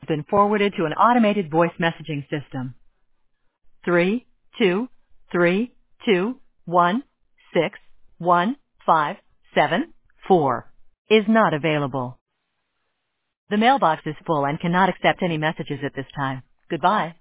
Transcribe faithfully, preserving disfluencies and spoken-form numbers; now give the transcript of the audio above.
been forwarded to an automated voice messaging system. Three, two, three, two, one, six, one, five, seven, four is not available. The mailbox is full and cannot accept any messages at this time. Goodbye.